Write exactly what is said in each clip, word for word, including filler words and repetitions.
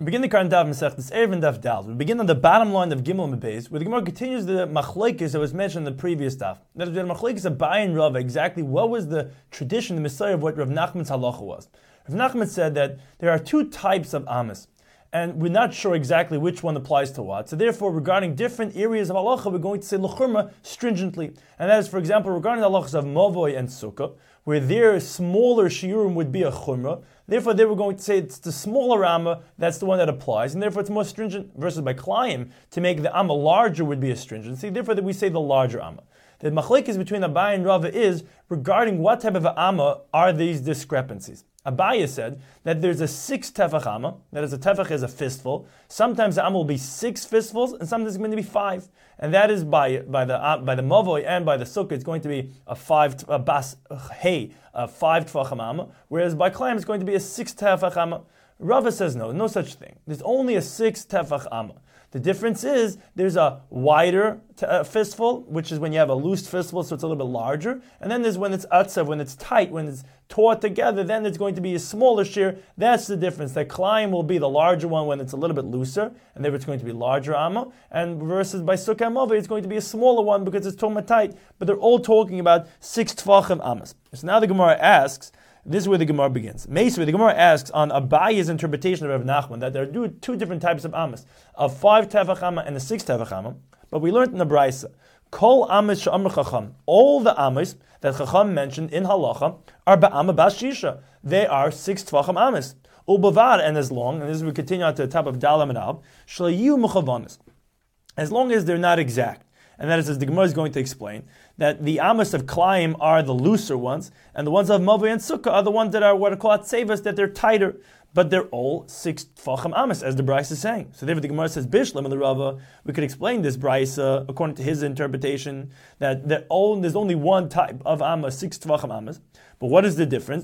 begin the current daf Masechtas Erev and Daf Dal. We begin on the bottom line of Gimel and Beis, where the Gemara continues the machlokes that was mentioned in the previous daf. That is the machlokes of Abaye and Rava. Exactly what was the tradition, the Messiah of what Rav Nachman's halacha was. Rav Nachman said that there are two types of amas, and we're not sure exactly which one applies to what. So therefore, regarding different areas of halacha, we're going to say l'churma stringently. And that is, for example, regarding the halachas of Mavoi and Sukkah, where their smaller shiurim would be a chumrah. Therefore, they were going to say it's the smaller amma, that's the one that applies, and therefore it's more stringent, versus by Klayim, to make the amma larger would be a stringency. Therefore, we say the larger amma. The machlekes between Abaye and Rava is regarding what type of amma are these discrepancies. Abaye said that there's a six tefach amma, that is, a tefach is a fistful. Sometimes the amma will be six fistfuls, and sometimes it's going to be five. And that is by by the uh, by the mavoi and by the sukkah, it's going to be a five a bas hey a five tefachim amma, whereas by Klayim it's going to be a six tefach amma. Rava says no, no such thing. There's only a six tefach amma. The difference is there's a wider t- uh, fistful, which is when you have a loose fistful, so it's a little bit larger. And then there's when it's atzav, when it's tight, when it's taut together, then it's going to be a smaller shear. That's the difference. The Klayim will be the larger one when it's a little bit looser, and therefore it's going to be larger amma. And versus by Sukkah and Mavoi, it's going to be a smaller one because it's toma tight. But they're all talking about six tfachim ammas. So now the Gemara asks, this is where the Gemara begins. Basically, the Gemara asks on Abaye's interpretation of Rav Nachman that there are two different types of amas, a five tefach amma and a six tefach amma. But we learned in the Braisa, Kol amas she'amr chacham, all the amas that chacham mentioned in halacha are ba'ama bas shisha. They are six tefachim amas. Ubavar, and as long, and this we continue on to the top of Dalam and Ab, shalayu muchavanas, as long as they're not exact. And that is, as the Gemara is going to explain, that the amas of Klayim are the looser ones, and the ones of Mavoi and Sukkah are the ones that are what are called tsevas, that they're tighter. But they're all six tfachim amas, as the Braisa is saying. So therefore the Gemara says, Bishlam and the Rava, we could explain this Braisa, according to his interpretation, that there's only one type of amma, six tfachim amas. But what is the difference?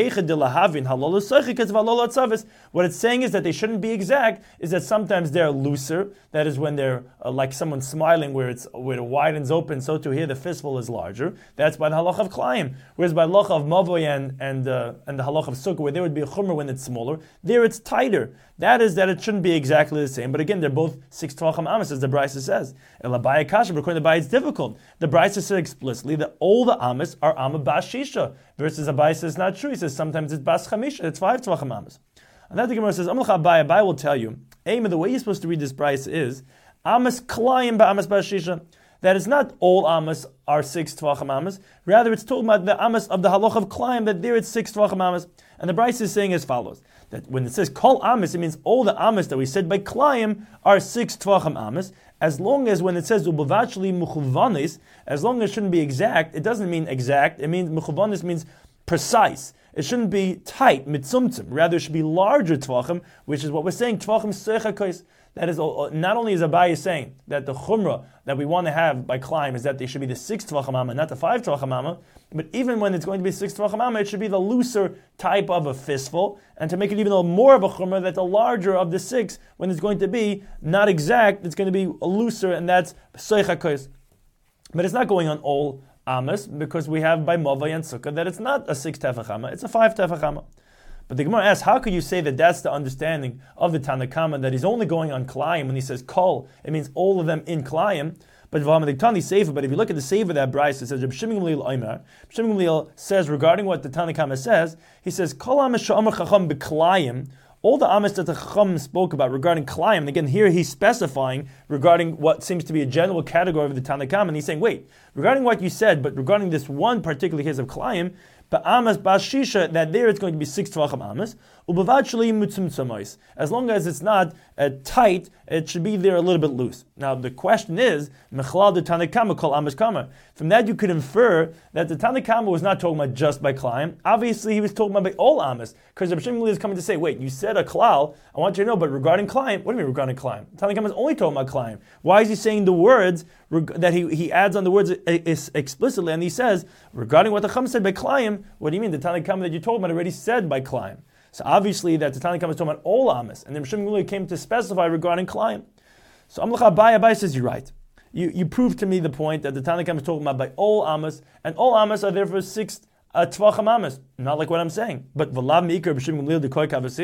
What it's saying is that they shouldn't be exact, is that sometimes they're looser. That is when they're uh, like someone smiling, where it's where it widens open, so to here the fistful is larger. That's by the halach of Klayim. Whereas by halach of Mavoi and and, uh, and the halach of Sukkah, where there would be a chumrah when it's smaller, there it's tighter. That is that it shouldn't be exactly the same. But again, they're both six tvachim amas, as the Braisa says. El Abaye kasha, but according to Abaye, it's difficult. The Braisa said explicitly that all the amas are amma bas shisha, versus Abaye says not true. He says sometimes it's bas chamisha, it's five tvachim amas. And that the Gemara says, Amlach Abaye, Abaye will tell you, aim of the way you're supposed to read this Braisa is amas Klayim ba amas bas shisha. That is not all amas are six tvachim amas. Rather, it's talking about the amas of the halach of Klayim, that there it's six tvachim amas. And the Braisa is saying as follows, that when it says kol amas, it means all the amas that we said by Klayim are six tvachim amas, as long as when it says ubavachli muchuvanis, as long as it shouldn't be exact, it doesn't mean exact, it means muchuvanis means precise. It shouldn't be tight, mitzumtzum. Rather, it should be larger tvachim, which is what we're saying, tvachim seichakos. That is, not only is Abaye saying that the chumrah that we want to have by Klayim is that they should be the six tvachim amma, not the five tvachim amma, but even when it's going to be six tvachim amma, it should be the looser type of a fistful, and to make it even a more of a chumrah, that the larger of the six, when it's going to be not exact, it's going to be looser, and that's seichakos. But it's not going on all amas, because we have by Mavoi and Sukkah that it's not a six tefach amma, it's a five tefach amma. But the Gemara asks, how could you say that that's the understanding of the Tanna Kama, that he's only going on Klayim when he says Kol, it means all of them in Klayim? But but if you look at the Sefer that Braisa, it says, Reb Shimon Gamliel Omer, Reb Shimon Gamliel says regarding what the Tanna Kama says, he says, Kol amas she'amar chacham b'Klayim, all the amas that the Chacham spoke about regarding Klayim, and again here he's specifying regarding what seems to be a general category of the Tanna Kama, and he's saying, wait, regarding what you said, but regarding this one particular case of Klayim, but amas bas shisha, that there it's going to be six tvachim amas. Ubavachli mutzumtzamos. As long as it's not uh, tight, it should be there a little bit loose. Now the question is, mechlal de Tanna Kama kol amas kama. From that you could infer that the Tanna Kama was not talking about just by Klayim. Obviously he was talking about by all amas, because the Reb Shimon is coming to say, wait, you said a klal. I want you to know, but regarding Klayim, what do you mean regarding Klayim? Tanna Kama is only talking about Klayim. Why is he saying the words that he, he adds on the words explicitly, and he says regarding what the Chacham said by Klayim? What do you mean? The Tanna Kama that you told about already said by Klayim. So obviously that the Tanna Kama is talking about all amas, and the Reb Shimon came to specify regarding Klayim. So Amlach Abaye, Abaye says you're right. You you proved to me the point that the Tanna Kama is talking about by all amas, and all amas are therefore six uh, tvachim amas. Not like what I'm saying, but v'lav meikar b'shim gamliel dekoy kavasi.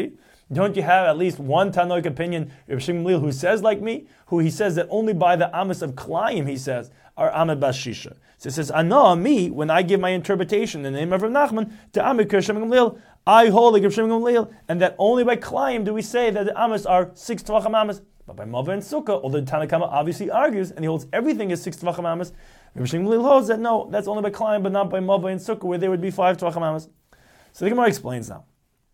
Don't you have at least one Tanoic opinion, Reb Shimon Gamliel, who says like me, who he says that only by the Amos of Klayim, he says, are Amid Bas Shisha. So he says, Ana, me, when I give my interpretation in the name of Reb Nachman, to Amid Reb Shimon Gamliel, I hold like Reb Shimon Gamliel, and that only by Klayim do we say that the Amos are six Tvachim Amos. But by Mava and Sukkah, although Tanna Kama obviously argues, and he holds everything is six Tvachim Amos, Reb Shimon Gamliel holds that no, that's only by Klayim, but not by Mava and Sukkah, where there would be five Tvachim Amos. So the Gemara explains now.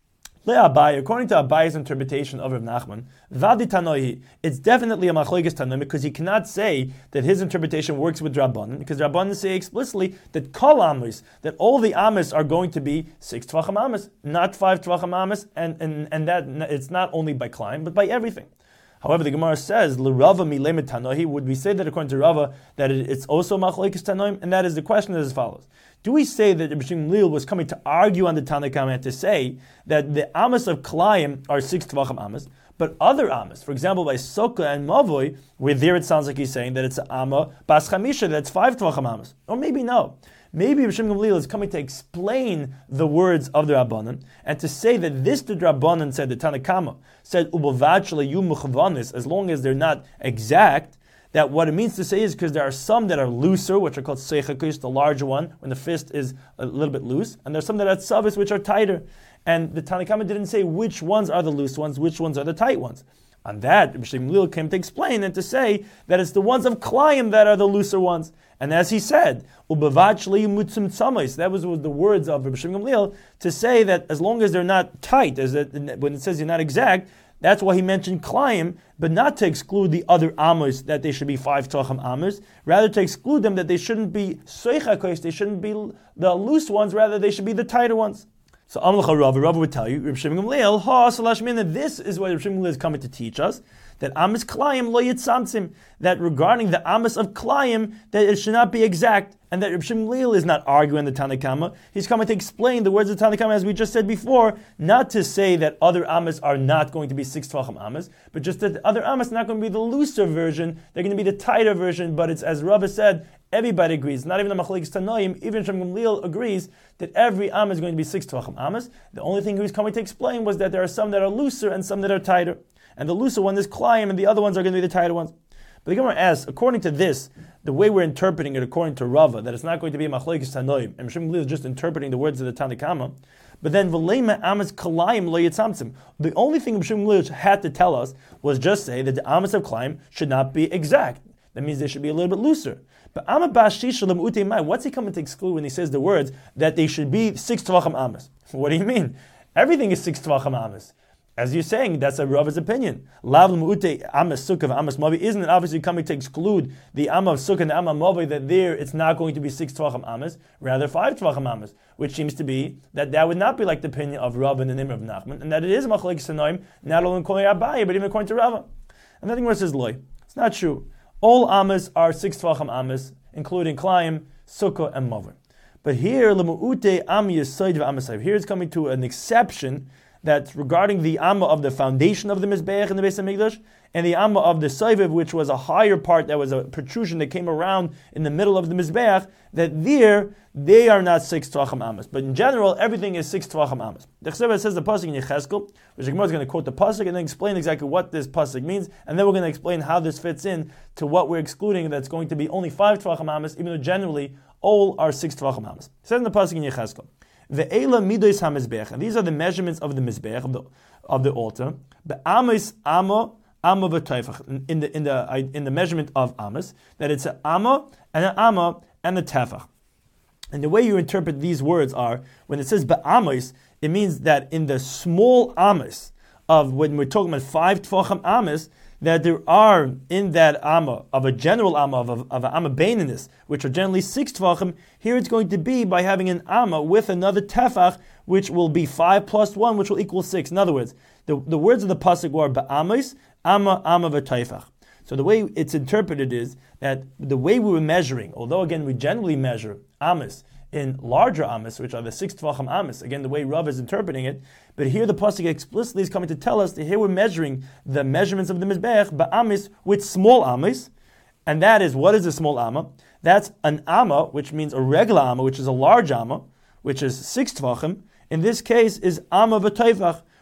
Abai, according to Abai's interpretation of Rav Nachman, Vadi Tanohi, it's definitely a machlokes Tanoim because he cannot say that his interpretation works with Rabbanan, because Rabbanan say explicitly that Kol Amos, that all the Amos are going to be six Tvachim Amos, not five Tvachim Amos, and, and, and that it's not only by Klein, but by everything. However, the Gemara says, L'Rava milemet Tanohi, would we say that according to Rava, that it, it's also machlokes Tanoim? And that is the question is as follows. Do we say that Reb Shimon Gamliel was coming to argue on the Tanna Kama and to say that the Amos of Klayim are six Tvachim Amos, but other Amos, for example, by Sukkah and Mavoi, where there it sounds like he's saying that it's an Amma Bas Chamisha, that's five Tvachim Amos? Or maybe no. Maybe Reb Shimon Gamliel is coming to explain the words of the Rabbanan and to say that this the Rabbanan said, the Tanna Kama said, Ubavachla yu muchavanis, as long as they're not exact, that what it means to say is because there are some that are looser, which are called seichakish, the larger one, when the fist is a little bit loose, and there's some that are tzavis, which are tighter. And the Tanna Kama didn't say which ones are the loose ones, which ones are the tight ones. On that, Reb Shimon Gamliel came to explain and to say that it's the ones of Klayim that are the looser ones. And as he said, Ubavach mutzim tzamis, that was the words of Reb Shimon Gamliel, to say that as long as they're not tight, as it, when it says you're not exact, that's why he mentioned Klayim, but not to exclude the other Amos, that they should be five Tvachim Amos, rather to exclude them that they shouldn't be Seichakois, they shouldn't be the loose ones, rather they should be the tighter ones. So Amlacha Rav, Rav would tell you, Reb Shimon Gamliel, ha salashmin, this is what Reb Shimon Gamliel is coming to teach us, that Amos Klayim lo yitzamtzim, that regarding the Amos of Klayim, that it should not be exact, and that Reb Shimon Gamliel is not arguing the Tanna Kama. He's coming to explain the words of Tanna Kama, as we just said before, not to say that other Amos are not going to be six Tvachim Amos, but just that the other Amos are not going to be the looser version, they're going to be the tighter version, but it's, as Rav said, everybody agrees, not even the machlokes Tanoim, even Shimon Gamliel agrees that every Am is going to be six Tvachim Amos. The only thing he was coming to explain was that there are some that are looser and some that are tighter. And the looser one is Klayim, and the other ones are going to be the tighter ones. But the Gemara asks, according to this, the way we're interpreting it according to Rava, that it's not going to be machlokes Tanoim, and Shimon Gamliel is just interpreting the words of the Tanna Kama, but then V'leima Amos Klayim lo yitzamtzim. The only thing Shimon Gamliel had to tell us was just say that the Amos of Klayim should not be exact. That means they should be a little bit looser. But Amma Bas Shisha L'Mutei Mai, what's he coming to exclude when he says the words that they should be six Tvachim Amos? What do you mean? Everything is six Tvachim Amos. As you're saying, that's a Rava's opinion. Lav L'Mutei Amos Sukkah Amos Mavi, isn't it obviously coming to exclude the Amma of Sukkah and the Amma Mavi, that there it's not going to be six Tvachim Amos, rather five Tvachim Amos, which seems to be that that would not be like the opinion of Rava in the name of Nachman, and that it is machlokes Tanoim, not only according to Abaye, but even according to Rava. And then the Gemara says, Loi, it's not true. All Amos are six Tvachim Amos, including Klayim, Sukkah, and Mavi. But here, L'Mu'ute Am Yesod v'Amasayv, here it's coming to an exception that's regarding the Amma of the foundation of the Mizbeach in the Beis HaMikdash, and the Amma of the Soiviv, which was a higher part, that was a protrusion that came around in the middle of the Mizbeach, that there, they are not six Tvachim Amos. But in general, everything is six Tvachim Amos. The Chesed says the Pasuk in Yechezkel, which the Gemara is going to quote the Pasuk and then explain exactly what this Pasuk means, and then we're going to explain how this fits in to what we're excluding, that's going to be only five Tvachim Amos, even though generally all are six Tvachim Amos. It says in the Pasuk in Yechezkel, Ve'ela midos hamizbech, and these are the measurements of the mizbech, of the of the altar. Be'amis amma amma v'tefach, in the in the in the measurement of amas, that it's an amma and an amma and a tefach. And the way you interpret these words are, when it says be'amis, it means that in the small amas of, when we're talking about five tefachim amas, that there are in that amma, of a general amma, of, of, of an amma beininus, which are generally six tefachim, here it's going to be by having an amma with another tefach, which will be five plus one, which will equal six. In other words, the, the words of the pasuk were ba'amis, amma, amma v'tefach. So the way it's interpreted is that the way we were measuring, although again we generally measure amas in larger amas, which are the six tvachim amas, again the way Rav is interpreting it, but here the pasuk explicitly is coming to tell us that here we're measuring the measurements of the mizbech ba'amis with small amas, and that is, what is a small amma? That's an amma, which means a regular amma, which is a large amma, which is six tvachim. In this case is amma v'tefach,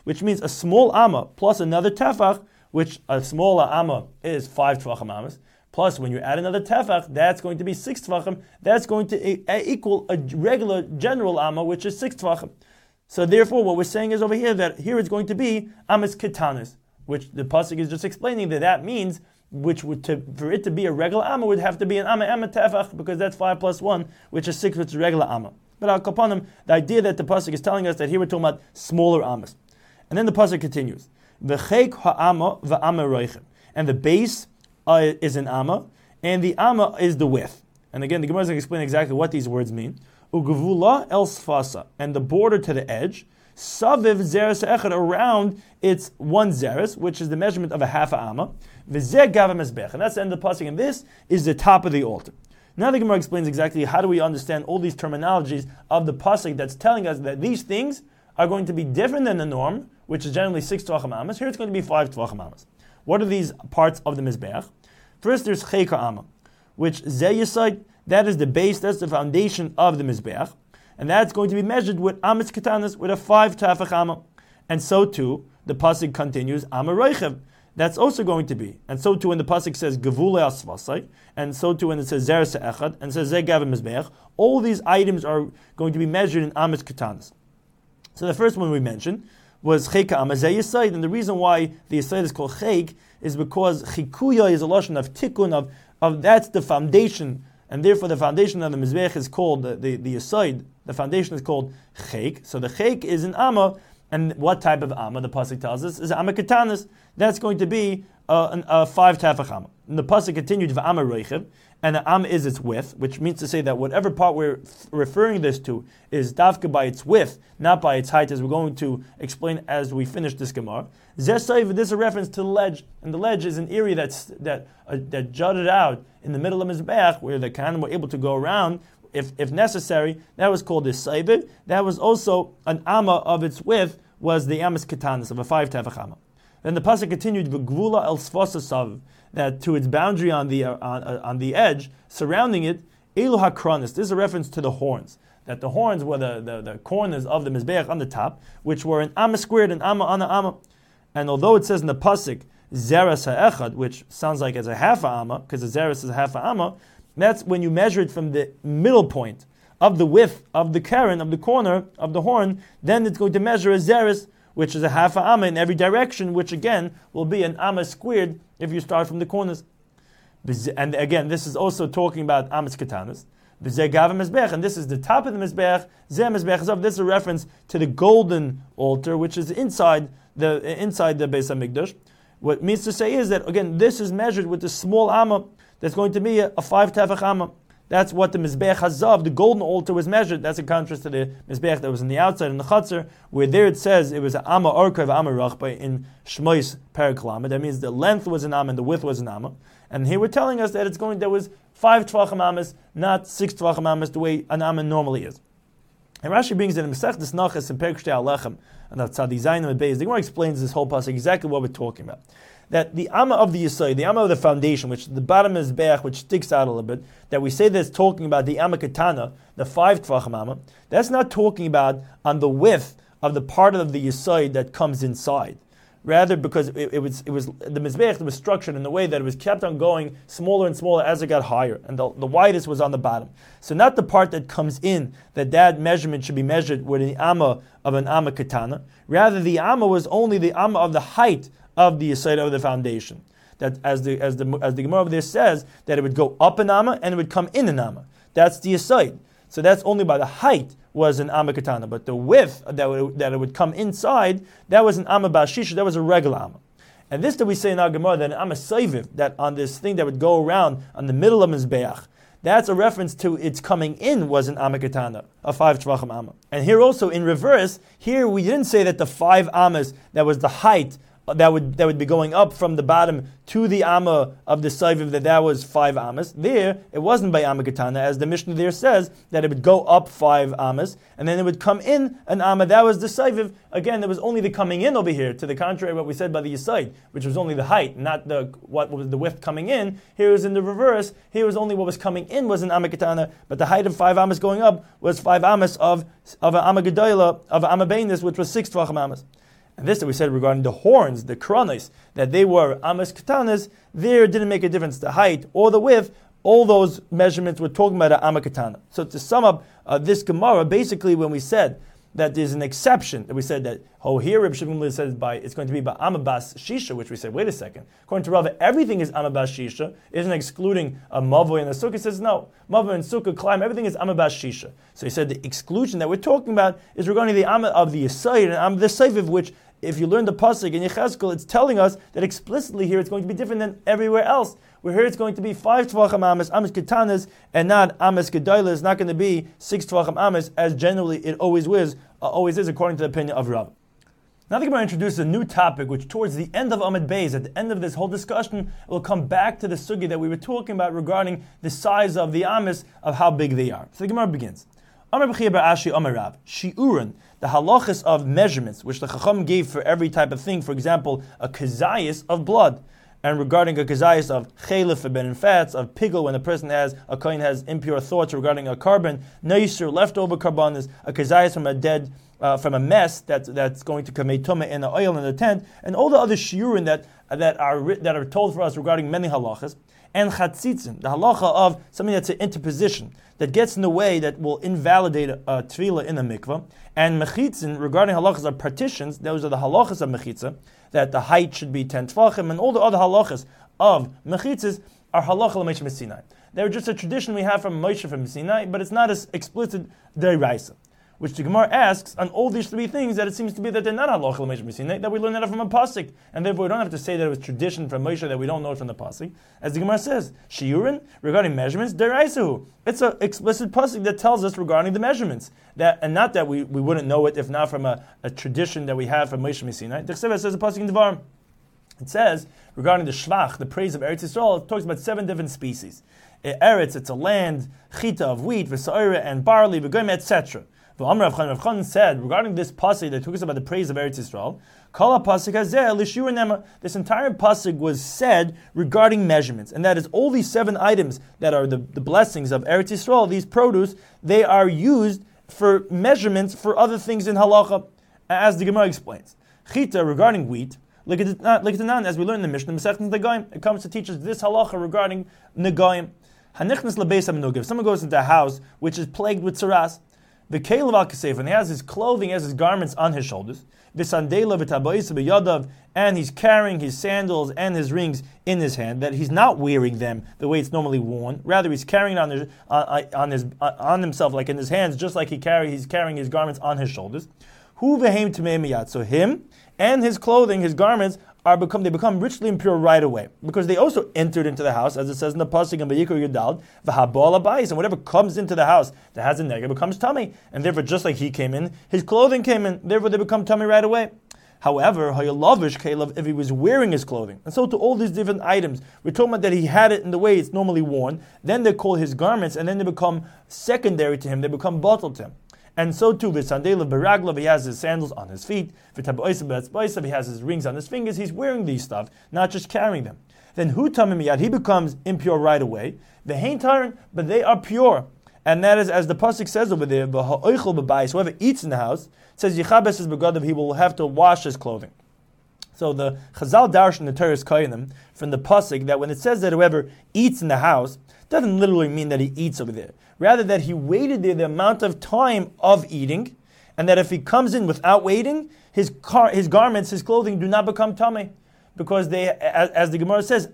which means a small amma plus another tefach, which a smaller amma is five tvachim amas, plus when you add another tefach, that's going to be six tvachim, that's going to e- equal a regular general amma, which is six tvachim. So therefore, what we're saying is over here, that here it's going to be amas ketanis, which the pasuk is just explaining that that means, which would to, for it to be a regular amma would have to be an amma amma tefach, because that's five plus one, which is six, which is regular amma. But al kapanim, the idea that the pasuk is telling us that here we're talking about smaller ammas. And then the pasuk continues, v'cheik ha'ama v'ama roichem, and the base uh, is an amma, and the amma is the width. And again, the Gemara is going to explain exactly what these words mean. Ugevula el sfasa, and the border to the edge, saviv zeres echad, around it's one zeres, which is the measurement of a half a amma, v'zeh gav mezbech, and that's the end of the pasuk, and this is the top of the altar. Now the Gemara explains exactly how do we understand all these terminologies of the pasuk that's telling us that these things are going to be different than the norm, which is generally six tvachim amas. Here it's going to be five tvachim amas. What are these parts of the mizbeach? First, there's cheka amma, which zeh yesod, that is the base, that's the foundation of the mizbeach, and that's going to be measured with amas ketanas, with a five tefach amma. And so too, the pasuk continues amma roichev. That's also going to be, and so too when the pasuk says gevule asvasai, and so too when it says zeres echad, and says zeh gav mizbeach, all these items are going to be measured in amas ketanas. So the first one we mentioned was cheka amma zeh yesod, and the reason why the yesod is called chek is because chikuya is a lashon of tikkun, of, of that's the foundation, and therefore the foundation of the mizbeach is called the the, the yesod. The foundation is called chek. So the chek is an amma. And what type of amma, the pasuk tells us, is amma ketanis. That's going to be uh, an, a five tefach amma. And the pasuk continued v'amma roichev, and the amma is its width, which means to say that whatever part we're f- referring this to is dafka by its width, not by its height, as we're going to explain as we finish this gemara. Zesayv, this is a reference to the ledge, and the ledge is an area that's that uh, that jutted out in the middle of mizbeach, where the kahanim were able to go around. If, if necessary, that was called the saibid. That was also an amma of its width, was the amas ketanis of a five tefach amma. Then the pasuk continued v'gvula el sfasa sav, that to its boundary on the uh, on, uh, on the edge surrounding it, elu hakronis. This is a reference to the horns. That the horns were the, the, the corners of the mizbeach on the top, which were an amma squared and amma on a amma. And although it says in the pasuk zeres ha'echad, which sounds like it's a half a amma, because the zeres is a half a amma, that's when you measure it from the middle point of the width of the keren, of the corner of the horn, then it's going to measure a zeres, which is a half a amma in every direction, which again will be an amma squared if you start from the corners. And again, this is also talking about amas ketanas. And this is the top of the mizbeach. This is a reference to the golden altar, which is inside the inside the Beis Hamikdash. What it means to say is that again, this is measured with the small amma. That's going to be a, a five tefach amma. That's what the Mizbeach Hazav, the golden altar, was measured. That's in contrast to the Mizbeach that was on the outside in the Chatzar, where there it says it was an Amma Orkav Amma Rachba in Shmois Periklama. That means the length was an Amma and the width was an Amma. And here we're telling us that it's going, there was five Tvachim Ammas, not six Tvachim Ammas, the way an Amma normally is. And Rashi brings that in Masechtas Nachas and Perek Shtei Alechem, and that's how the Zayin and Beis, the Gemara explains this whole passage exactly what we're talking about. That the amma of the yesod, the amma of the foundation, which the bottom is beach, which sticks out a little bit, that we say that's talking about the amma ketana, the five tvachim amma, that's not talking about on the width of the part of the yesod that comes inside. Rather, because it, it was it was the mizbeach was structured in the way that it was kept on going smaller and smaller as it got higher, and the, the widest was on the bottom. So not the part that comes in, that that measurement should be measured with the amma of an amma ketana. Rather, the amma was only the amma of the height of the yesod of the foundation. That as the as the as the Gemara over there says, that it would go up an amma and it would come in an amma. That's the yesod. So that's only by the height was an amma katana, but the width that would, that it would come inside, that was an amma bashisha, that was a regular amma. And this that we say in our Gemara, that an amma saiviv, that on this thing that would go around on the middle of mizbeach, that's a reference to its coming in was an amma katana, a five tvachim amma. And here also in reverse, here we didn't say that the five ammas that was the height that would that would be going up from the bottom to the amma of the saiviv, that that was five ammas. There, it wasn't by amma katana, as the Mishnah there says, that it would go up five ammas, and then it would come in an amma. That was the saiviv. Again, there was only the coming in over here, to the contrary of what we said by the yesod, which was only the height, not the what was the width coming in. Here was in the reverse. Here was only what was coming in was an amma katana, but the height of five ammas going up was five ammas of, of an amma gedola, of an amma beinis, which was six tvachim ammas. And this that we said regarding the horns, the kronos, that they were amas katanas, there didn't make a difference, the height or the width. All those measurements we're talking about are amakatana. So to sum up uh, this Gemara, basically when we said that there's an exception, that we said that, oh, here Reb Shimon says by it's going to be by amabas shisha, which we said, wait a second. According to Rava, everything is amabas shisha, isn't excluding a mavoy and a sukkah. He says no, mavoy and sukkah climb, everything is amabas shisha. So he said the exclusion that we're talking about is regarding the amma of the yisayid and am the seiv, which if you learn the pasuk in Yechezkel, it's telling us that explicitly here it's going to be different than everywhere else. We're here it's going to be five tvachim amas, amas ketanas, and not amas gedayla. It's not going to be six tvachim amas, as generally it always is, uh, always is according to the opinion of Rav. Now the Gemara introduces a new topic, which towards the end of Amud Beis, at the end of this whole discussion, will come back to the sugi that we were talking about regarding the size of the amas, of how big they are. So the Gemara begins. Amar b'chia bar Ashi Amar Rav, shi'urin, the halachas of measurements, which the Chacham gave for every type of thing, for example, a kazayas of blood, and regarding a kazayas of chelif, forbidden fats, of pigel, when a person has, a kohen has impure thoughts regarding a carbon, neisur, leftover carbonas, a kazayas from a dead, uh, from a mess that's that's going to commit tumah in the oil in the tent, and all the other shiurin that that are that are told for us regarding many halachas, and chatzitzim, the halacha of something that's an interposition that gets in the way, that will invalidate a, a tefillah in the mikveh, and mechitzin regarding halachas of partitions. Those are the halachas of mechitza, that the height should be ten tefachim, and all the other halachas of mechitzas are halacha l'Moshe Sinai. They're just a tradition we have from Moshe from Sinai, but it's not as explicit deraisa. Which the Gemara asks on all these three things, that it seems to be that they're not halacha l'Moshe Sinai, that we learn that from a pasuk, and therefore we don't have to say that it was tradition from Moshe that we don't know it from the pasuk. As the Gemara says, shiurin regarding measurements, deraisahu. It's an explicit pasuk that tells us regarding the measurements, that and not that we, we wouldn't know it if not from a, a tradition that we have from Moshe Sinai. The Chesed says a pasuk in Devarim. It says regarding the shvach, the praise of Eretz Yisrael, it talks about seven different species. Eretz, it's a land, chita of wheat, v'sa'ira and barley, v'goyim, et cetera. The Amar Rav Chanan, Rav Chanan said regarding this pasuk that talks about the praise of Eretz Yisrael, Kol pasuk hazeh l'shiur nema. This entire pasuk was said regarding measurements, and that is all these seven items that are the, the blessings of Eretz Yisrael. These produce, they are used for measurements for other things in halacha, as the Gemara explains. Chita regarding wheat, like it nan, as we learn in the Mishnah, Masechet Negoim, it comes to teach us this halacha regarding Negoim. Hanichnas lebeis hamenuga. If someone goes into a house which is plagued with tsaras, the kelev al kasef, and he has his clothing, he has his garments on his shoulders, v'sandela v'tabaisa b'yadav, and he's carrying his sandals and his rings in his hand, that he's not wearing them the way it's normally worn, rather he's carrying it on his, on, on his on himself, like in his hands, just like he carry he's carrying his garments on his shoulders. Hu v'heim tamei miyad. So him and his clothing, his garments, are become they become richly impure right away, because they also entered into the house, as it says in the pasuk in Vayikra Yudal, v'habal abayis, and whatever comes into the house that has a nega becomes tummy, and therefore just like he came in, his clothing came in, therefore they become tummy right away. However, hayalavish kelev, if he was wearing his clothing, and so to all these different items, we're talking about that he had it in the way it's normally worn, then they're called his garments, and then they become secondary to him, they become bottled to him. And so too, v'sandela beraglav, he has his sandals on his feet. V'taboisa b'etzboisa, he has his rings on his fingers. He's wearing these stuff, not just carrying them. Then hu tamim miyad, he becomes impure right away. V'hein tarin, but they are pure. And that is, as the pasuk says over there, v'ha'oichel b'bayis, whoever eats in the house, it says yichabes is begadav, he will have to wash his clothing. So the Chazal Darsh in the Teres Koyanim from the pasuk that when it says that whoever eats in the house, doesn't literally mean that he eats over there. Rather that he waited there the amount of time of eating, and that if he comes in without waiting, his car, his garments, his clothing do not become tamei, because they, as, as the Gemara says,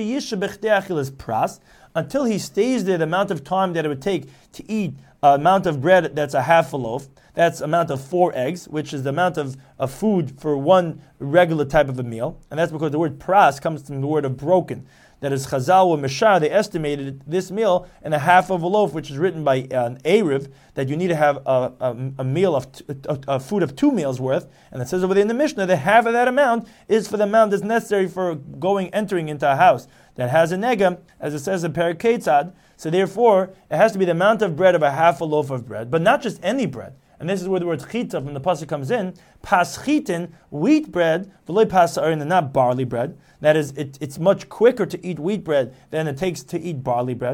pras, until he stays there the amount of time that it would take to eat an amount of bread that's a half a loaf. That's amount of four eggs, which is the amount of, of food for one regular type of a meal, and that's because the word pras comes from the word of broken. That is Chazal or Meshar, they estimated this meal in a half of a loaf, which is written by uh, an Erev, that you need to have a, a, a meal of t- a, a food of two meals worth. And it says over there in the Mishnah that half of that amount is for the amount that's necessary for going, entering into a house that has a nega, as it says in Perek Ketzad. So therefore, it has to be the amount of bread of a half a loaf of bread, but not just any bread. And this is where the word chita from the pasuk comes in. Paschitin, wheat bread, v'loy pasa'arin, and not barley bread. That is, it, it's much quicker to eat wheat bread than it takes to eat barley bread.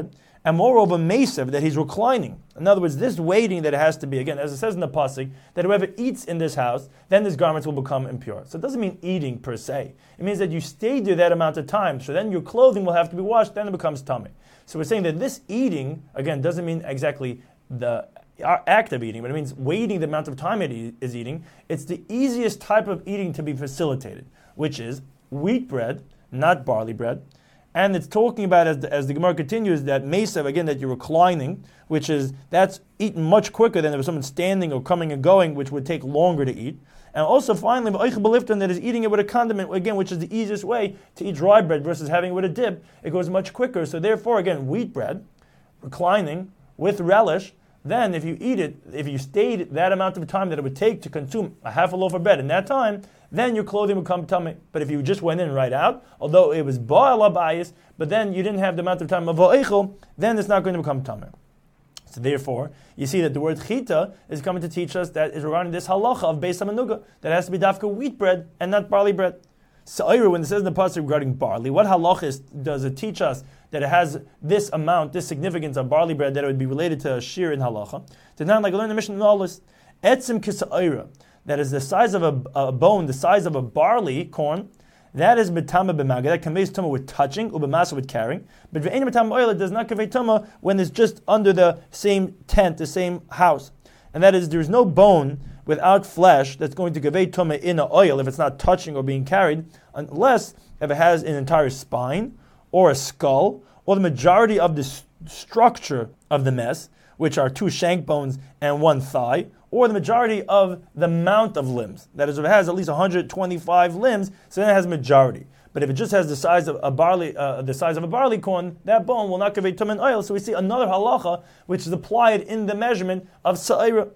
and moreover, mesev, that he's reclining. In other words, this waiting that it has to be, again, as it says in the pasuk, that whoever eats in this house, then his garments will become impure. So it doesn't mean eating per se. It means that you stayed there that amount of time, so then your clothing will have to be washed, then it becomes tummy. So we're saying that this eating, again, doesn't mean exactly the act of eating, but it means waiting the amount of time it is eating. It's the easiest type of eating to be facilitated, which is wheat bread, not barley bread. And it's talking about, as the, as the Gemara continues, that mesev, again, that you're reclining, which is, that's eaten much quicker than if someone standing or coming and going, which would take longer to eat. And also, finally, that is eating it with a condiment, again, which is the easiest way to eat dry bread versus having it with a dip. It goes much quicker. So therefore, again, wheat bread, reclining, with relish, then if you eat it, if you stayed that amount of time that it would take to consume a half a loaf of bread in that time, then your clothing would become tummy. But if you just went in right out, although it was ba'al bayis, but then you didn't have the amount of time of va'eichel, then it's not going to become tummy. So therefore, you see that the word chita is coming to teach us that is regarding this halacha of beis hamanuga, that has to be dafka wheat bread and not barley bread. So when it says in the pasuk regarding barley, what halacha is, does it teach us that it has this amount, this significance of barley bread, that it would be related to a shir in halacha? To not like I learned in the Mishnah in Alis, etzim kisa'ira, that is the size of a, a bone, the size of a barley corn, that is metama b'maga, that conveys tumah with touching, ubemasa with carrying. But ve'ein metama oil, it does not convey tumah when it's just under the same tent, the same house. And that is, there is no bone without flesh that's going to convey tumah in an oil if it's not touching or being carried, unless if it has an entire spine, or a skull, or the majority of the st- structure of the mess, which are two shank bones and one thigh, or the majority of the mount of limbs. That is, if it has at least one hundred twenty-five limbs, so then it has a majority. But if it just has the size of a barley, uh, the size of a barley corn, that bone will not convey tumah in oil. So we see another halacha which is applied in the measurement of sa'ira.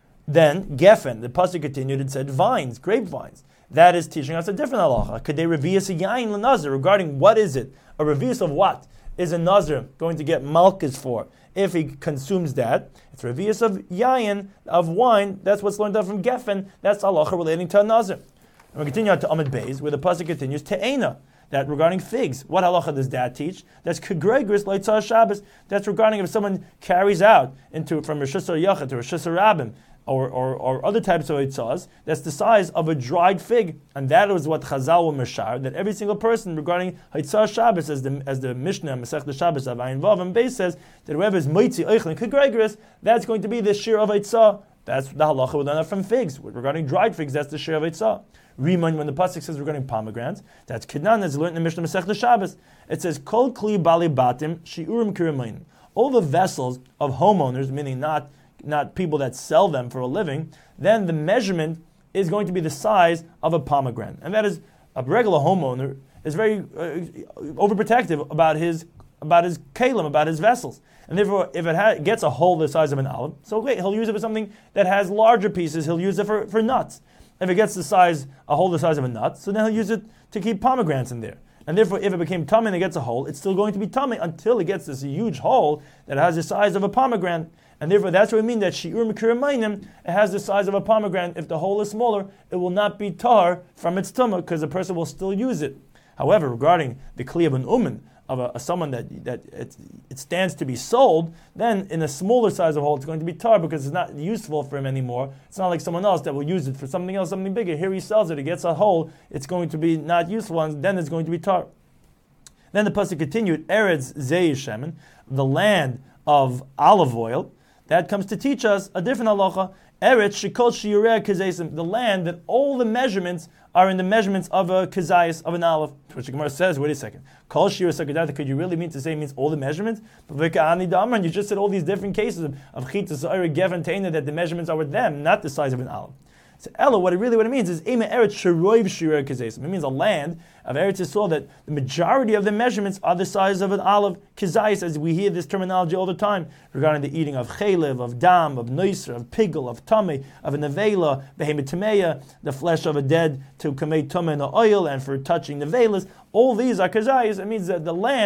Then gefen, the pasuk continued and said vines, grapevines. That is teaching us a different halacha. Could they revius a yain l'nazir regarding what is it? A revius of what is a nazir going to get malchus for if he consumes that? It's revius of yain, of wine. That's what's learned out from gefen. That's halacha relating to a nazir. And we continue on to Amud Beis, where the pasuk continues te'ena. That regarding figs, what halacha does that teach? That's kegregris leitzah Shabbos. That's regarding if someone carries out into from Rosh Hashanah to Rosh Hashanah or, or, or other types of eitzahs, that's the size of a dried fig. And that is what Chazal will mashar, that every single person regarding eitzah Shabbos, as the, as the Mishnah, Masech Shabbos of Ayin Vav and Beis says, that whoever is moitzi eichlin kegregris, that's going to be the shir of eitzah. That's the halacha we learn from figs. Regarding dried figs, that's the shir of eitzah. Riman, when the pasuk says regarding pomegranates, that's kidnan, as learned in the Mishnah Masech Shabbos. It says, Kol kli bali batim shiurim kirimayin. All the vessels of homeowners, meaning not not people that sell them for a living, then the measurement is going to be the size of a pomegranate. And that is, a regular homeowner is very uh, overprotective about his about his kalim, about his vessels. And therefore, if it ha- gets a hole the size of an olive, so great, he'll use it for something that has larger pieces, he'll use it for, for nuts. If it gets the size, a hole the size of a nut, so then he'll use it to keep pomegranates in there. And therefore, if it became tummy and it gets a hole, it's still going to be tummy until it gets this huge hole that has the size of a pomegranate. And therefore, that's what we mean that shiur mikiremainim, it has the size of a pomegranate. If the hole is smaller, it will not be tar from its tumah because the person will still use it. However, regarding the kli of an uman, of a, a someone that that it, it stands to be sold, then in a smaller size of hole, it's going to be tar because it's not useful for him anymore. It's not like someone else that will use it for something else, something bigger. Here he sells it, he gets a hole, it's going to be not useful, and then it's going to be tar. Then the pasuk continued, Eretz Zei Shemen, the land of olive oil. That comes to teach us a different halacha. Eretz shekol shiurei kazayim, the land that all the measurements are in the measurements of a kazayis, of an olive. Which the Gemara says, wait a second, kol shiurei sakadata, could you really mean to say it means all the measurements? But you just said all these different cases of, of chita, sa'ira, gev, teina, that the measurements are with them, not the size of an olive. So Ella, what it really what it means is Ema Eretz Sheroiv Shirei Kazayim. It means a land of Eretz Yisrael that the majority of the measurements are the size of an olive kazayis, as we hear this terminology all the time regarding the eating of chaylev, of dam, of noiser, of pigel, of tummy, of a nevela, behemoth tameya, the flesh of a dead to kamei tummy in the oil, and for touching nevelas. All these are kazayis. It means that the land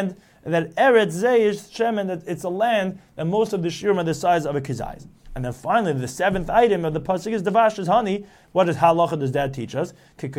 and that Eretz Zeish Shemen, that it's a land that most of the shiurim are the size of a kizayis. And then finally, the seventh item of the pasuk is Davash, is honey. What is halacha does that teach us?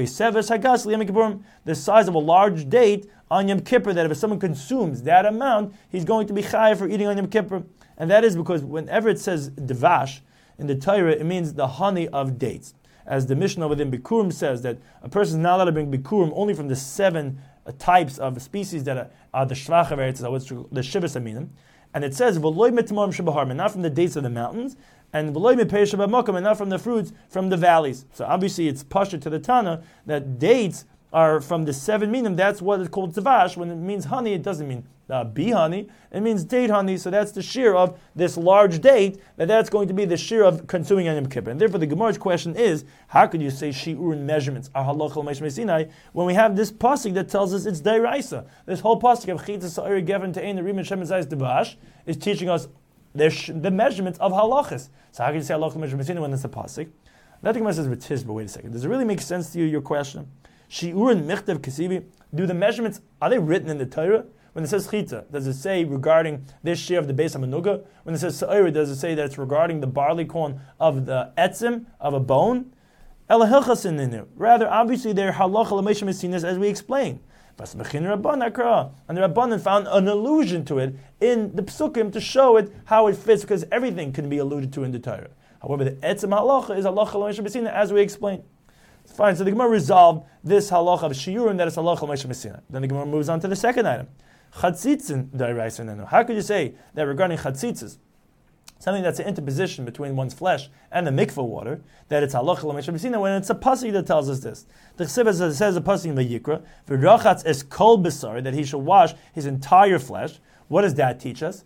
The size of a large date on Yom Kippur, that if someone consumes that amount, he's going to be chayav for eating on Yom Kippur. And that is because whenever it says Davash in the Torah, it means the honey of dates. As the Mishnah within Bikurim says, that a person is not allowed to bring Bikurim only from the seven uh, types of species that are, are the Shvach of Eretz, the Shivas Aminim. And it says, V'loi mitamarim shebahar, not from the dates of the mountains, and V'loi mipei shebamakam, and not from the fruits from the valleys. So obviously it's pasha to the Tana that dates are from the seven minim. That's what is called Zavash. When it means honey, it doesn't mean uh, bee honey. It means date honey. So that's the shear of this large date, that that's going to be the shear of consuming on Yom Kippur. And therefore the Gemara's question is, how could you say shi'ur and measurements are halacha l'meish Sinai when we have this pasuk that tells us it's dairaisa? This whole pasuk of chitza sa'ir gevin ta'ein the rimin shemen zayis devash is teaching us the, sh- the measurements of halachas. So how can you say halacha l'meish Sinai when it's a pasuk? That Gemara says, but wait a second. Does it really make sense to you, your question? Shi'ur and michtav kasivi, do the measurements, are they written in the Torah? When it says chita, does it say regarding this share of the base of manuga? When it says sa'ira, does it say that it's regarding the barley corn of the etzim, of a bone? Ela hilchasin in there. Rather, obviously, they're halacha l'meishim esinas, as we explained. And the Rabbanan found an allusion to it in the psukim to show it how it fits, because everything can be alluded to in the Torah. However, the etzim halacha is halacha l'meishim esinas, as we explained. Fine, so the Gemara resolved this halacha of shiurim, that is halacha l'meishim esinas. Then the Gemara moves on to the second item. Chatzitzin da'iraisa nenu. How could you say that regarding chatzitzas, something that's an interposition between one's flesh and the mikvah water, that it's halacha l'meishim esinas, when it's a pasuk that tells us this? The Chsiva says, says a pasuk in Vayikra, v'rachatz es kol b'sar, that he should wash his entire flesh. What does that teach us?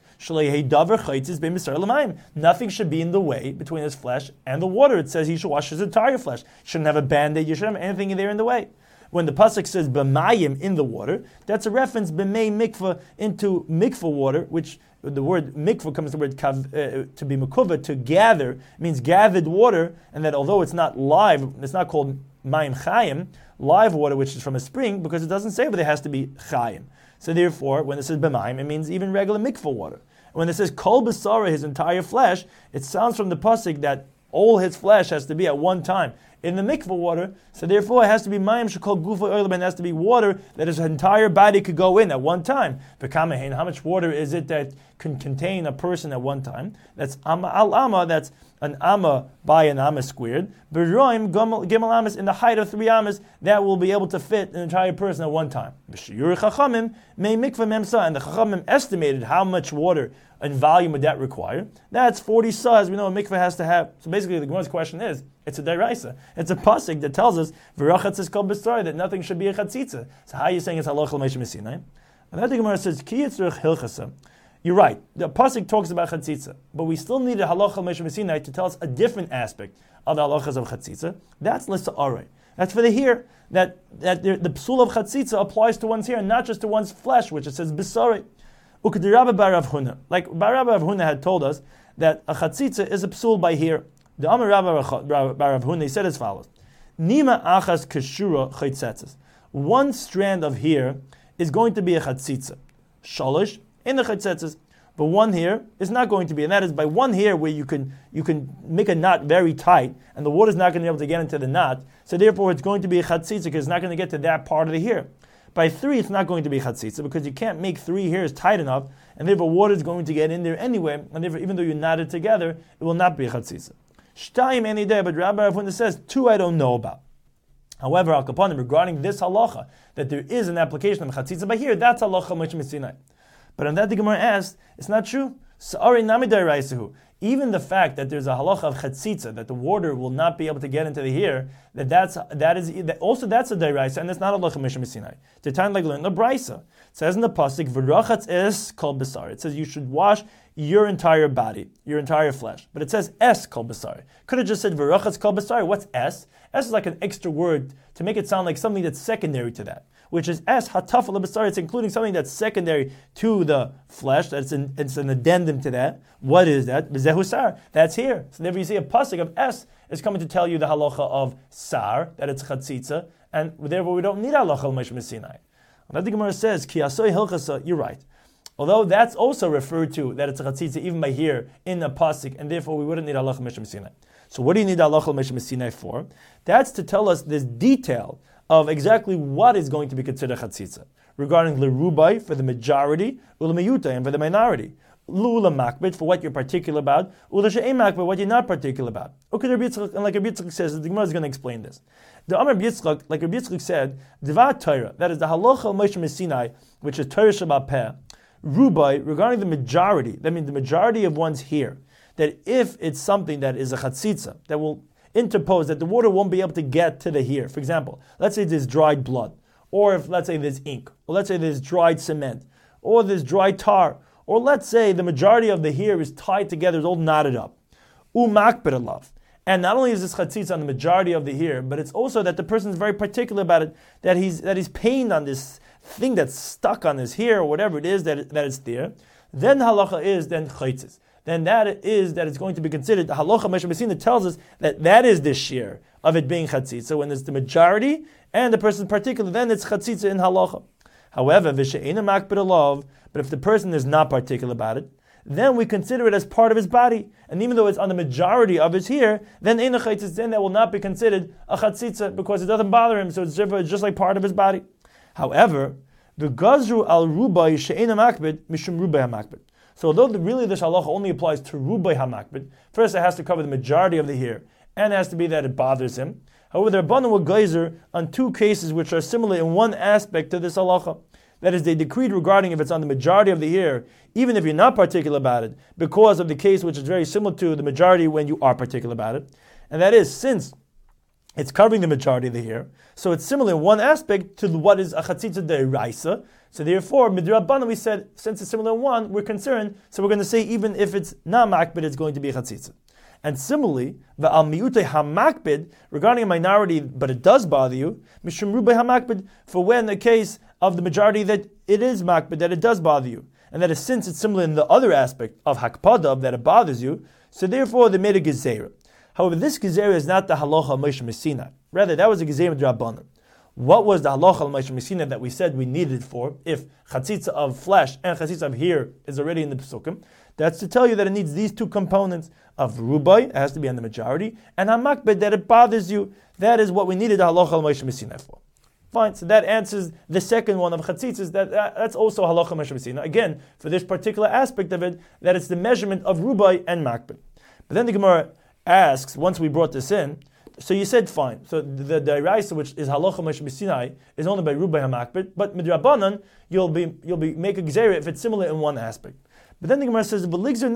Nothing should be in the way between his flesh and the water. It says he should wash his entire flesh. Shouldn't have a band-aid. You shouldn't have anything in there in the way. When the pasuk says b'mayim, in the water, that's a reference b'mei mikvah, into mikvah water, which the word mikvah comes from the word kav, uh, to be mekuva, to gather. It means gathered water, and that although it's not live, it's not called mayim chayim, live water, which is from a spring, because it doesn't say, but it has to be chayim. So therefore, when it says b'mayim, it means even regular mikvah water. When it says kol b'sara, his entire flesh, it sounds from the pasuk that all his flesh has to be at one time in the mikvah water. So therefore, it has to be mayim shekol gufa oilam, and it has to be water that his entire body could go in at one time. V'kamahin, how much water is it that can contain a person at one time? That's amma al amma. That's an amma by an amma squared. B'roim gimel amas, in the height of three amas, that will be able to fit an entire person at one time. B'shiyur chachamim mei mikvah memsa, and the chachamim estimated how much water and volume would that require. That's forty sa, as we know a mikvah has to have. So basically, the Gemara's question is, it's a deraisa. It's a pasuk that tells us v'rachatz is kol b'sar, that nothing should be a chatzitza. So how are you saying it's halacha l'meishim esinai? And then the Gemara says ki yitzrich hilchasa. You're right. The pasuk talks about chatzitza, but we still need a halacha l'meishim esinai to tell us a different aspect of the halachas of chatzitza. That's lissa arei. That's for the hair. That that the, the psul of chatzitza applies to one's hair, and not just to one's flesh, which it says b'sarei. Ukdirabba bar Rav Huna, like bar Rav Huna had told us that a chatzitza is a psul by hair. The Amar Rabba bar Rav Huna, he said as follows: Nima achas keshura chaytzetzes. One strand of hair is going to be a chatzitza, shalish in the chaytzetzes, but one hair is not going to be, and that is by one hair where you can you can make a knot very tight, and the water is not going to be able to get into the knot. So therefore, it's going to be a chatzitza because it's not going to get to that part of the hair. By three, it's not going to be chatzitza because you can't make three hairs tight enough, and therefore water is going to get in there anyway, and therefore even though you knot it together, it will not be a chatzitza. Shtayim any day, but Rabbi Rav Huna says two I don't know about. However, al kapanim, regarding this halacha, that there is an application of chatzitza by here, that's halacha l'meishim esinai. But on that the Gemara asked, it's not true. Sa'ari nami d'oraisa. Even the fact that there's a halacha of chatzitza, that the water will not be able to get into the hair, that that's that is that also that's a d'oraisa, and it's not a halacha l'meishim esinai. The time like learn the brisa. It says in the pasuk, v'rachatz es kol b'sar. It says you should wash your entire body, your entire flesh. But it says es kol b'sar. Could have just said v'rachatz kol b'sar. What's es? Es is like an extra word to make it sound like something that's secondary to that, which is es hataf l'b'sar. It's including something that's secondary to the flesh. That's an, it's an addendum to that. What is that? B'zehu sar. That's here. So therefore you see a pasuk of es is coming to tell you the halacha of sar, that it's chatzitza, and therefore we don't need halacha l'meishim esinai. Now the Gemara says, Ki asoi hilchasa, you're right. Although that's also referred to, that it's a chatzitza even by here in the pasuk, and therefore we wouldn't need halacha Moshe Sinai. So what do you need halacha Moshe Sinai for? That's to tell us this detail of exactly what is going to be considered chatzitza, regarding lerubai for the majority, ulamiyuta and for the minority. Lula makbid for what you're particular about, ula she'em makbid what you're not particular about. Okay, Rabbi Yitzchak, and like Rabbi Yitzchak says, the Gemara is going to explain this. The Amar Rabbi Yitzchak, like Rabbi Yitzchak said, Divat Torah, that is the halacha Moshe Sinai, which is Torah Shabbat Peh, rubai regarding the majority. That means the majority of ones here. That if it's something that is a chatzitza that will interpose, that the water won't be able to get to the here. For example, let's say there's dried blood, or if let's say there's ink, or let's say there's dried cement, or there's dry tar. Or let's say the majority of the hair is tied together, it's all knotted up. Umakbid alav. And not only is this chatzitz on the majority of the hair, but it's also that the person is very particular about it, that he's that he's pained on this thing that's stuck on his hair, or whatever it is that, that it's there. Then halacha is then chaitzis. Then that is that it's going to be considered. The halacha Moshe Sinai tells us that that is the shear of it being chatzitz. So when it's the majority and the person in particular, then it's chatzitz in halacha. However, v'she'ena makbid alav. But if the person is not particular about it, then we consider it as part of his body. And even though it's on the majority of his hair, then ein chatzitza, then that will not be considered a chatzitza because it doesn't bother him, so it's just like part of his body. However, the gazru al rubai she'ena makbid mishum rubai hamakbid. So although the, really this halacha only applies to rubai hamakbid, first it has to cover the majority of the hair, and it has to be that it bothers him. However, the Rabbanan were geyser on two cases which are similar in one aspect to this halacha. That is, they decreed regarding if it's on the majority of the hair, even if you're not particular about it, because of the case which is very similar to the majority when you are particular about it. And that is, since it's covering the majority of the hair, so it's similar in one aspect to what is a chatzitza de'iraisa. So therefore, midrabanan we said, since it's similar in one, we're concerned, so we're going to say even if it's not makbid, it's going to be a chatzitza. And similarly, the al miyute hamakbid, regarding a minority, but it does bother you, mishum rubai hamakbid, for when the case of the majority that it is makbid, that it does bother you. And that is since it's similar in the other aspect of hakpada, that it bothers you, so therefore they made a gezerah. However, this gezerah is not the halacha Moshe Sinai. Rather, that was a gezerah d'Rabbanan. What was the halacha Moshe Sinai that we said we needed for if chatzitza of flesh and chatzitza of hair is already in the pesukim? That's to tell you that it needs these two components of rubai, it has to be on the majority, and hamakbed, that it bothers you. That is what we needed the halacha Moshe Sinai for. Fine, so that answers the second one of chatzitzas, that, that that's also halacha Moshe Sinai. Again, for this particular aspect of it, that it's the measurement of rubai and makbed. But then the Gemara asks, once we brought this in, so you said fine. So the deraisa, which is halacha Moshe Sinai, is only by rubai hamakbed, but midrabanan you'll be you'll be make a gzeira if it's similar in one aspect. But then the Gemara says,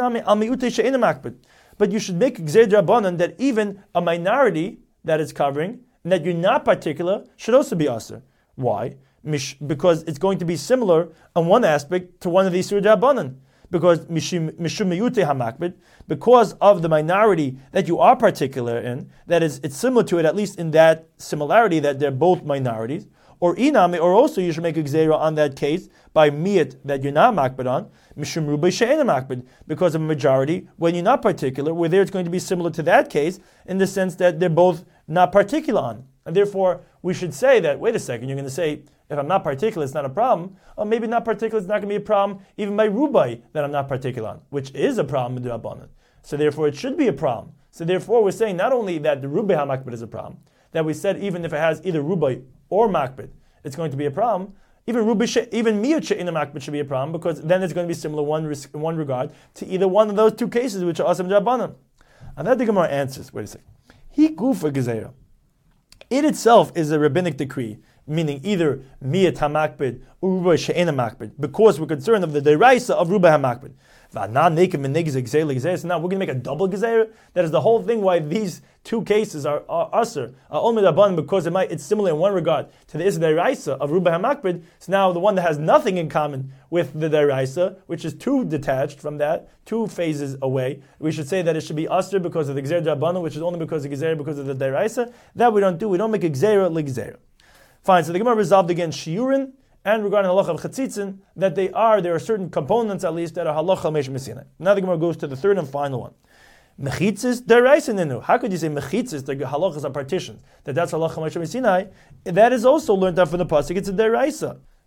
but you should make a gzeira drabanan that even a minority that it's covering, and that you're not particular, should also be aser. Why? Mish, because it's going to be similar on one aspect to one of these surah drabanan. Because mishum miyute hamakbid, because of the minority that you are particular in, that is, it's similar to it, at least in that similarity that they're both minorities. Or inami, or also you should make a gzeira on that case by miyat that you're not makbid on, mishum rubai she'ena makbid, because of a majority when you're not particular, where there it's going to be similar to that case in the sense that they're both not particular on. And therefore, we should say that, wait a second, you're going to say, if I'm not particular, it's not a problem. Or maybe not particular, it's not going to be a problem even by rubai that I'm not particular on, which is a problem with the Rabbanan. So therefore, it should be a problem. So therefore, we're saying not only that the rubai hamakbid is a problem, that we said even if it has either rubai or makbid, it's going to be a problem. Even rubai, she, even miyut she'ina makbid should be a problem, because then it's going to be similar one in one regard to either one of those two cases which are asam Rabbanan. And that the Gemara answers. Wait a second. He gufa gezeira. It itself is a rabbinic decree, meaning either miyat hamakbid or rubai she'ena makbid, because we're concerned of the deraisa of rubai hamakbid. So now we're going to make a double gezeira. That is the whole thing why these two cases are aser, are only rabbanan, because it might, it's similar in one regard to the isra deraisa of rubai hamakbid. So now the one that has nothing in common with the deraisa, which is too detached from that, two phases away, we should say that it should be aser because of the gezeira rabbanan, which is only because of gezeira because of the deraisa. That we don't do. We don't make a gezeira li gezeira. Fine. So the Gemara resolved against shiurin. And regarding halacha of chatzitzin, that they are, there are certain components at least that are halacha Moshe Sinai. Now the Gemara goes to the third and final one. Mechitzis deraisa nenu. How could you say mechitzis, the halachas are partitions, that that's halacha Moshe Sinai? That is also learned out from the pasuk. It's a deraisa.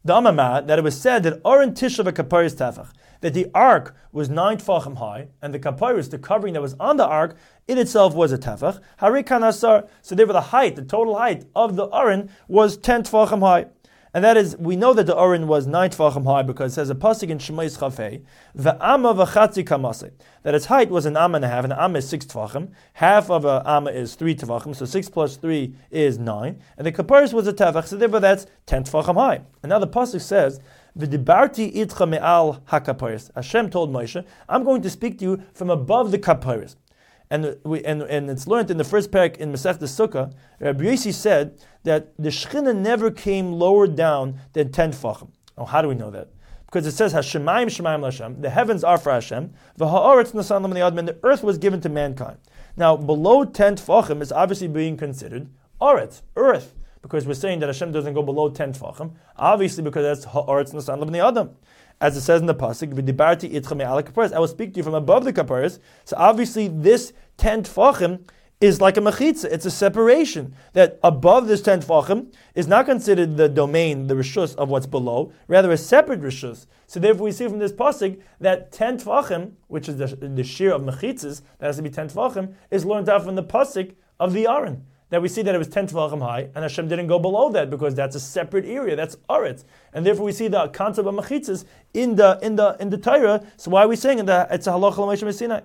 the Amama, that it was said that Aron Tisha v'Kaparis Tefach, that the ark was nine tefachim high, and the Kaparis, the covering that was on the ark, it itself was a tefach. Harikan Asar, so therefore the height, the total height of the Aron was ten tefachim high. And that is, we know that the Aron was nine tefachim high because it says a pasuk in Shemais Chafei, ve'ama v'chatzi kamase, that its height was an amma and a half, and an amma is six tefachim. Half of an amma is three tefachim, so six plus three is nine. And the Kaparis was a tefach, so therefore that's ten tefachim high. And now the pasuk says, v'dibarti itcha me'al hakaparis. Hashem told Moshe, I'm going to speak to you from above the Kaparis. And we and, and it's learned in the first parak in Masechta Sukkah, Rabbi Yossi said that the Shekhinah never came lower down than ten tefachim. Oh, how do we know that? Because it says Hashemayim Shemayim Lashem, the heavens are for Hashem, v'ha'aretz nasan l'bnei adam, and the earth was given to mankind. Now, below ten tefachim is obviously being considered aretz, earth, because we're saying that Hashem doesn't go below ten tefachim, obviously because that's ha'aretz nasan l'bnei adam. As it says in the pasuk, "V'dibarti itcha me'al kaparis," I will speak to you from above the kaparis. So obviously, this ten tefachim is like a mechitza. It's a separation that above this ten tefachim is not considered the domain, the rishus of what's below, rather a separate rishus. So therefore, we see from this pasuk that ten tefachim, which is the, the shear of mechitzas, that has to be ten tefachim, is learned out from the pasuk of the Aron. That we see that it was ten tefachim high, and Hashem didn't go below that because that's a separate area. That's aretz, and therefore we see the concept of mechitzas in the in the in the Torah. So why are we saying that it's a halacha l'Moshe Sinai?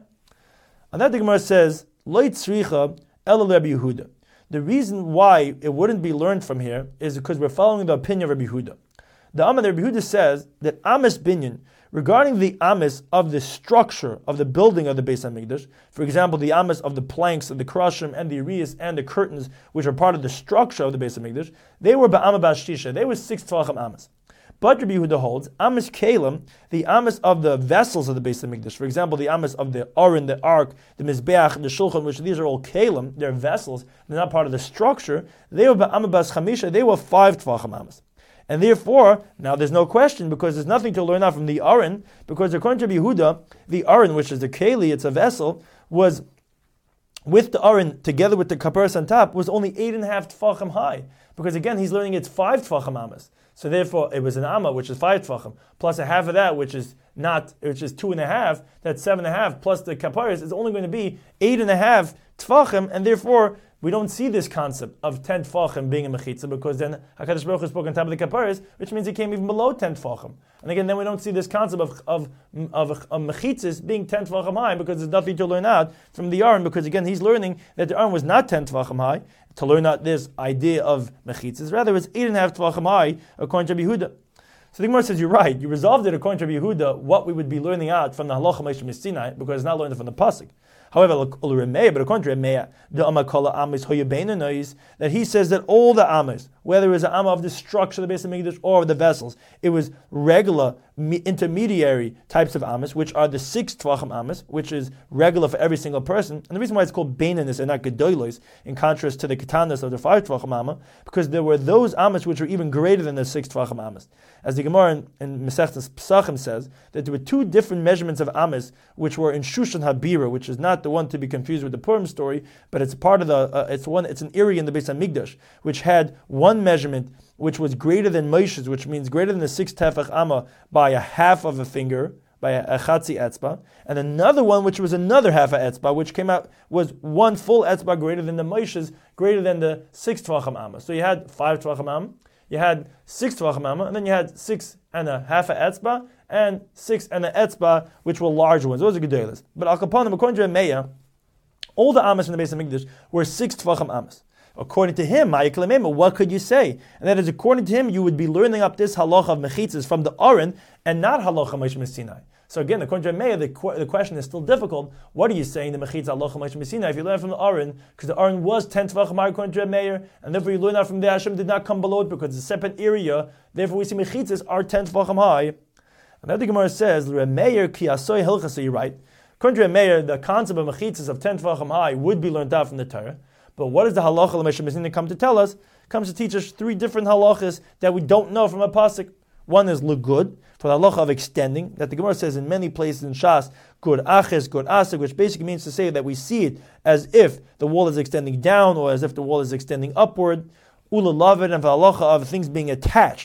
And that the Gemara says lo tzricha ela Rabbi Yehuda. The reason why it wouldn't be learned from here is because we're following the opinion of Rabbi Yehuda. The Amma Rabbi Yehuda says that Amos Binyan, regarding the amis of the structure of the building of the Beis HaMikdash, for example, the amis of the planks, and the krashim, and the arias, and the curtains, which are part of the structure of the Beis HaMikdash, they were ba'ama ba'ashtisha, they were six tefachim amis. But Rabbi Yehuda holds, amis kalim, the amis of the vessels of the Beis HaMikdash, for example, the amis of the aron, the ark, the mizbeach, the shulchan, which these are all kalim, they're vessels, they're not part of the structure, they were ba'ama ba'ashchamisha, they were five tefachim amis. And therefore, now there's no question, because there's nothing to learn out from the Aron, because according to Yehuda, the Aron, which is the Keli, it's a vessel, was with the Aron, together with the Kaparis on top, was only eight and a half tefachim high. Because again, he's learning it's five tefachim amas. So therefore, it was an amma, which is five tefachim, plus a half of that, which is not, which is two and a half, that's seven and a half, plus the Kaparis is only going to be eight and a half tefachim, and therefore, we don't see this concept of ten tefachim being a mechitza, because then HaKadosh Baruch Hu spoke on top of the kaparis, which means he came even below ten tefachim. And again, then we don't see this concept of of of, of mechitzas being ten tefachim high, because there's nothing to learn out from the Aron, because again, he's learning that the Aron was not ten tefachim high to learn out this idea of mechitzas. Rather, it's eight and a half tefachim high according to Yehuda. So the Gemara says, you're right. You resolved it according to Yehuda what we would be learning out from the halacha Moshe Sinai, because it's not learned from the pasuk. However, but according to Remeah, the Amakala Amis Hoyabeina that he says that all the Amis, whether it was an Amma of the structure of the Beis HaMikdash or of the vessels, it was regular, intermediary types of Amis, which are the six Tvachim Amis, which is regular for every single person. And the reason why it's called Beininus and not Gedolos, in contrast to the Katanas of the five Tvachim Amma, because there were those Amis which were even greater than the six Tvachim Amis. As the Gemara in, in Masechtas Pesachim says, that there were two different measurements of Amis, which were in Shushan Habira, which is not the one to be confused with the Purim story, but it's part of the, uh, it's one, it's an area in the Beis HaMikdash, which had one measurement which was greater than Moshe's, which means greater than the six tefach amma by a half of a finger, by a, a chatzi etzba, and another one which was another half a etzba, which came out, was one full etzba greater than the Moshe's, greater than the six tefachim amma. So you had five tefachim amma, you had six tefachim amma, and then you had six and a half a etzba, and six and a etzba, which were larger ones. Those are gedolos. But al kaponim, according to Remeah, all the amas in the Beis HaMikdash were six tefachim amas. According to him, what could you say? And that is, according to him, you would be learning up this halacha of mechitzas from the Aron and not halacha Moshe Sinai. So again, according to Remeah, the, the question is still difficult. What are you saying, the mechitzah halacha Moshe Sinai, if you learn from the Aron? Because the Aron was ten tefachim high according to Remeah, and therefore you learn out from there, Hashem did not come below it because it's a separate area. Therefore we see mechitzas are ten tefachim high. And then the Gemara says, Remeah ki asoy hilchas, so you're right. According to Remeah, the concept of mechitzas of ten tefachim high would be learned out from the Torah. But what does the halacha l'Moshe Sinai come to tell us? It comes to teach us three different halachas that we don't know from a pasuk. One is l'gud, for the halacha of extending, that the Gemara says in many places in Shas, gud aches, gud asik, which basically means to say that we see it as if the wall is extending down or as if the wall is extending upward. Ula lavid, and for the halacha of things being attached.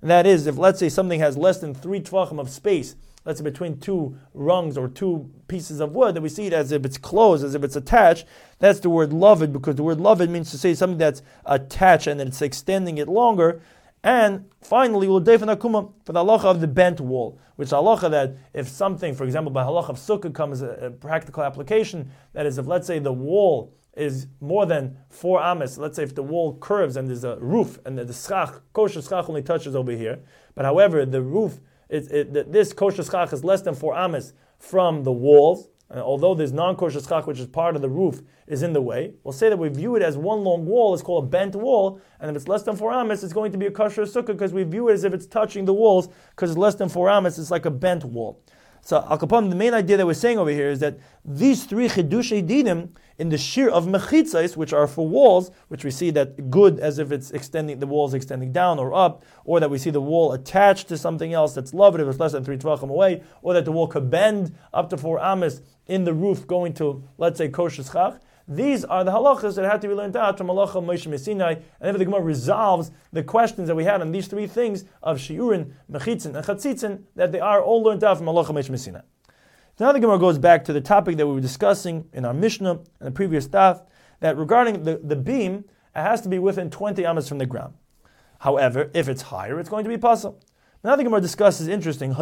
And that is, if let's say something has less than three tvachim of space, let's say between two rungs or two pieces of wood, that we see it as if it's closed, as if it's attached, that's the word loved, because the word loved means to say something that's attached and then it's extending it longer. And finally, we'll defen akuma for the halacha of the bent wall, which halacha that if something, for example, by halacha of sukkah comes a, a practical application, that is, if let's say the wall is more than four amas, let's say if the wall curves and there's a roof and the, the schach, kosher schach only touches over here, but however the roof, it, it, this kosher schach is less than four amas from the walls, and although there's non-kosher schach, which is part of the roof, is in the way, we'll say that we view it as one long wall, it's called a bent wall, and if it's less than four amas, it's going to be a kosher sukkah, because we view it as if it's touching the walls, because it's less than four amas, it's like a bent wall. So, Al Kapam, the main idea that we're saying over here is that these three chidushei dinim in the shir of mechitzais, which are for walls, which we see that good as if it's extending, the walls extending down or up, or that we see the wall attached to something else that's loved if it's less than three tvachim away, or that the wall could bend up to four amas in the roof going to, let's say, kosher schach. These are the halachas that have to be learned out from halacha Moshe Messinai, and if the Gemara resolves the questions that we had on these three things of shiurin, mechitzin, and chatzitzin, that they are all learned out from halacha Moshe Messinai. Now the Gemara goes back to the topic that we were discussing in our Mishnah and the previous daf, that regarding the, the beam, it has to be within twenty amas from the ground. However, if it's higher, it's going to be pasal. Now the Gemara discusses interesting.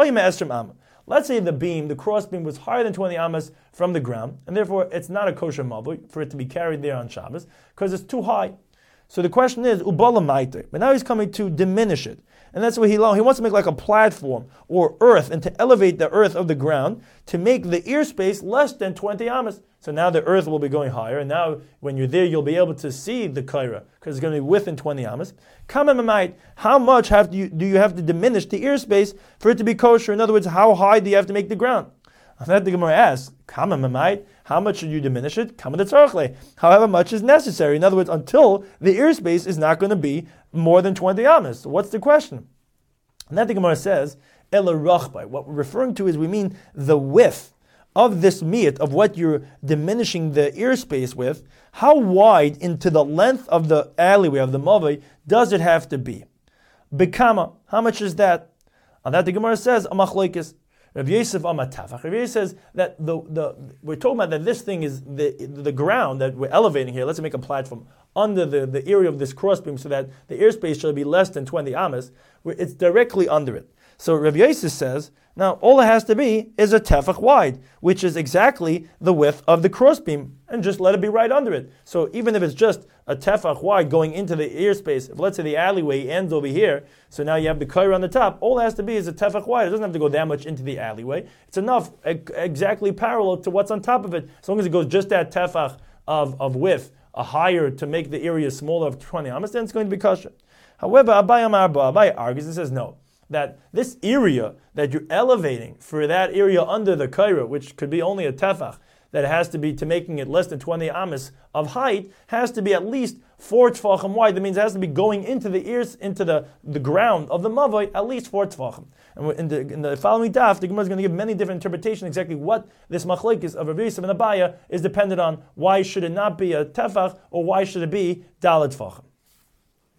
Let's say the beam, the cross beam, was higher than twenty amas from the ground, and therefore it's not a kosher mavui for it to be carried there on Shabbos, because it's too high. So the question is, ubala maiter. But now he's coming to diminish it. And that's what he he wants to make like a platform or earth, and to elevate the earth of the ground to make the ear space less than twenty amas. So now the earth will be going higher, and now when you're there, you'll be able to see the kaira, because it's going to be within twenty amas. How much have you, do you have to diminish the ear space for it to be kosher? In other words, how high do you have to make the ground? And that the Gemara asks, how much should you diminish it? However much is necessary. In other words, until the ear space is not going to be more than twenty amas. So what's the question? And that the Gemara says, Ela rachbai. What we're referring to is we mean the width of this meat, of what you're diminishing the ear space with. How wide into the length of the alleyway, of the mavai, does it have to be? Bekama, how much is that? And that the Gemara says, Amachloikis. Rav Yosef Amatafach. Rav Yosef says that the, the we're talking about that this thing is the the ground that we're elevating here. Let's make a platform under the, the area of this crossbeam so that the airspace shall be less than twenty amas. It's directly under it. So Rav Yosef says, now all it has to be is a tefach wide, which is exactly the width of the crossbeam, and just let it be right under it. So even if it's just a tefach wide going into the airspace, if let's say the alleyway ends over here, so now you have the kaira on the top, all it has to be is a tefach wide. It doesn't have to go that much into the alleyway. It's enough, exactly parallel to what's on top of it, as long as it goes just that tefach of, of width, a higher to make the area smaller of twenty amas, then it's going to be kosher. However, Abai Amar Ba, Abai argues and says no, that this area that you're elevating for that area under the kaira, which could be only a tefach, that has to be to making it less than twenty amas of height, has to be at least four tefachim wide. That means it has to be going into the ears, into the, the ground of the mavoi, at least four tefachim. And in the, in the following daf, the Gemara is going to give many different interpretations exactly what this machlekes of Rav Yosef and Abaya is dependent on. Why should it not be a tefach, or why should it be dalet tefachim?